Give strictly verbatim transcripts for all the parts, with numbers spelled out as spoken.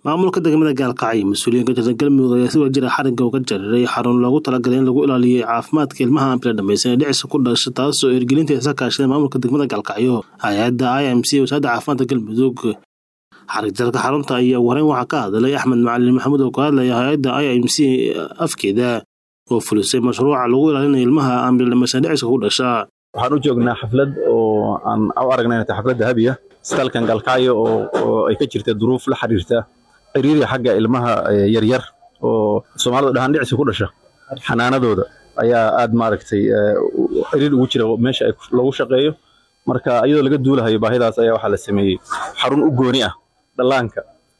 maamulka degmada Gaalkacyo mas'uuliyiin ka tirsan galmudug ayaa si wajir xariga uga jaray xarun loogu talagalay in lagu ilaaliyo caafimaadka ilmaha aan bila dhamaysan ee dhicisa ku dhashay taasoo ergelinta isa kaashada maamulka degmada Gaalkacyo hay'adda I M C wasaaradda caafimaadka galmudug xariga xarunta ayaa wareyn waxa ka hadlay Axmed Macalin Maxamuud oo ka hadlay hay'adda I M C afkeeda oo fulisay mashruuca lagu ilaalinayo ilmaha aan bila dhamaysan dhicisa ku dhashay waxaan u joognaa xaflad oo aan u aragnay xaflad dahabiya istalkan Gaalkacyo oo ay ka jirtay duruuf la xiriirta xiriirka xagga ilmaha yar yar oo Soomaalidu dhahan dhicisa ku dhasha xanaanadooda ayaa aad maaragtay xiriir ugu jira meesha ay lagu shaqeeyo marka iyadoo laga duulahayo baahidaas ayaa waxa la sameeyay xarun u gooni ah dhalaanka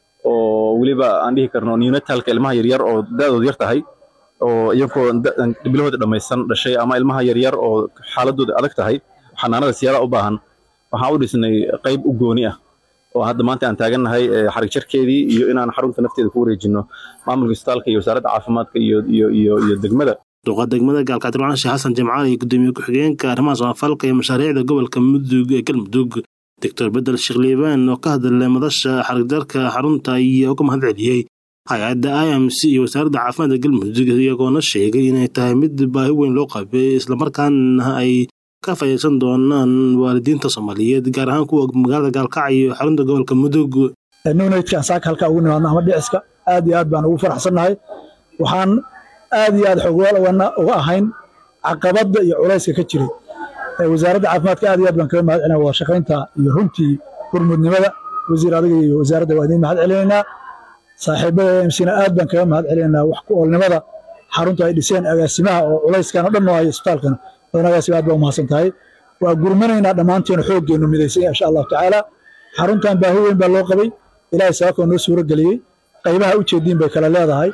oo waliba aan dhihi karno neonatalka ilmaha yar yar oo daadoodu yar tahay oo iyagoo bilowda dhamaysan dhashay ama ilmaha yar yar oo xaaladooda adag tahay xanaanada siyaada u baahan waxaan u dhisnay qayb u gooni ah oo hadda maanta aan taagannahay xarig jarkeedii iyo inaan xarunta nafteeda ku wareejino maamulka isbitaalka iyo wasaaradda caafimaadka iyo iyo iyo iyo degmada duqa degmada Gaalkacyo Sheekh Xasan Jamcaali iyo gudoomiye ku-xigeenka arrimaha samafalka iyo mashaariicda gobolka Mudug ee Galmudug Doctor Bedel Sheekh Liibaan oo ka hadlay madasha xarig jarka xarunta iyo uga mahadceliyay hay'adda I M C iyo wasaaradda caafimaadka Galmudug iyagoona sheegay inay tahay mid baahi weyn loo qabay isla markaana ay ka faysan doonaan waalidiinta Soomaaliyeed gaar ahaan kuwa magaalada Gaalkacyo xarunta gobolka Mudug neonatal saaka halka ugu nimaadna ama dhiciska aad iyo aad baan ugu faraxsanahay waxaan aad iyo aad xogool uga ahayn caqabada iyo culayska ka jiray wasaaradda caafimaadka aad iyo aad baan kaga mahadcelinayaa waa shaqaynta iyo runtii hormudnimada wasiir adiga iyo wasaaradda waa idin mahadcelinaynaa saaxiibada I M C na aad baan kaga mahadcelinaynaa wax ku oolnimada xarunta ay dhiseen agaasimaha oo culayskan oo dhan oo ay isbitaalkan wadanaagaasi aad baa u mahadsan tahay waa gurmanaynaa dhammaanteen xooggeenu midaysan insha Allah tacaala xaruntan baahi weyn baa loo qabay ilaahay sababta noo suuro galiyay qaybaha u jeedin bay kala leedahay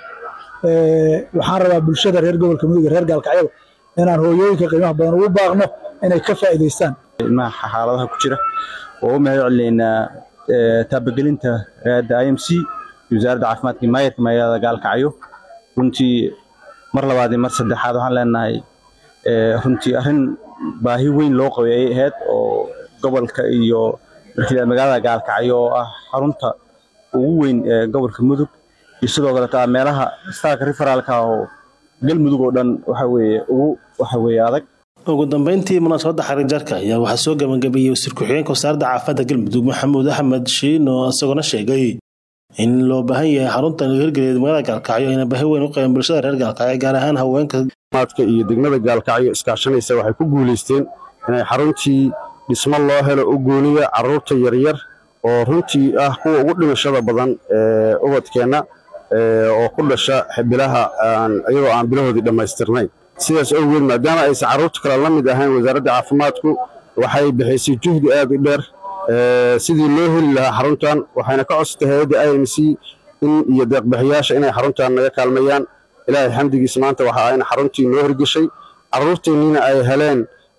ee waxaan rabaa bulshada reer gobolka Mudug reer Gaalkacyo inaan hooyooyinka qiimaha badan ugu baaqno inay ka faa'iideystaan ilmaha xaaladaha ku jira oo ma yacleena taabagelinta hay'adda I M C wasaaradda caafimaadka maayadka magaalada Gaalkacyo runtii mar labaad mar saddexaad waxaan leenahay runtii arrin baahi weyn loo qabay ay ahayd oo gobolka iyo magaalada Gaalkacyo ah xarunta ugu weyn ee gobolka Mudug iyo sidoo kale taa meelaha isbitaalka referalka oo Galmudug oo dhan waxa weeye ugu waxa weeye adag ugu dambeyntii munaasabadda xarig jarka ayaa waxa soo gabagabiyay wasiir ku-xigeenka wasaaradda caafimaadka Galmudug Maxamuud Axmed Shiino asagoo sheegay in loo baahan yahay xarunta hirgaleed magaalada Gaalkacyo in baahi weyn u qabaan bulshada reer Gaalkacyo gaar ahaan haweenka maadka iyo degmada Gaalkacyo iskaashanaysa waxay ku guuleysteen inay xaruntii dhismo loo helo u gooniya carruurta yar yar oo runtii ah kuwa ugu dhimashada badan ee ubadkeena ee oo ku dhasha bilaha aan iyadoo aan bilahoodii dhamaystirnayn sidaas awgeed maadaama ay carruurta kala la mid ahayn wasaaradda caafimaadku waxay bixisay juhdi aad u dheer ee sidii loo heli lahaa xaruntan waxayna ka codsatay hay'adda I M C in iyo deeq-bixiyaasha inay xaruntan naga kaalmayaan ilaahay xamdigiisa maanta waxa ayna xaruntii noo hirgashay carruurteennina ay heleen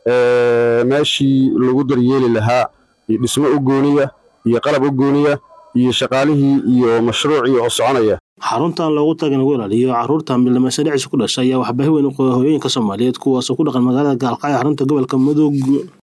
meeshii lagu daryeeli lahaa iyo dhismo u gooniya iyo qalab u gooniya iyo shaqaalihii iyo mashruucii oo soconaya xaruntan loogu tagan lagu ilaaliyo carruurta milmaysan dhicisa ku dhashay ayaa wax baahi weyn u qaba hooyooyinka Soomaaliyeed kuwaas oo ku dhaqan magaalada Gaalkacyo xarunta gobolka Mudug